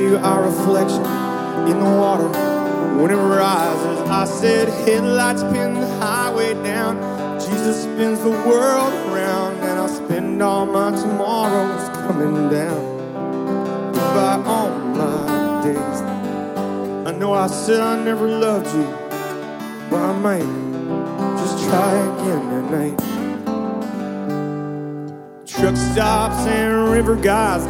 see our reflection in the water when it rises. I said, headlights pin the highway down, Jesus spins the world around, and I'll spend all my tomorrows coming down. Goodbye all my days. I know I said I never loved you, but I might just try again tonight. Truck stops and river guys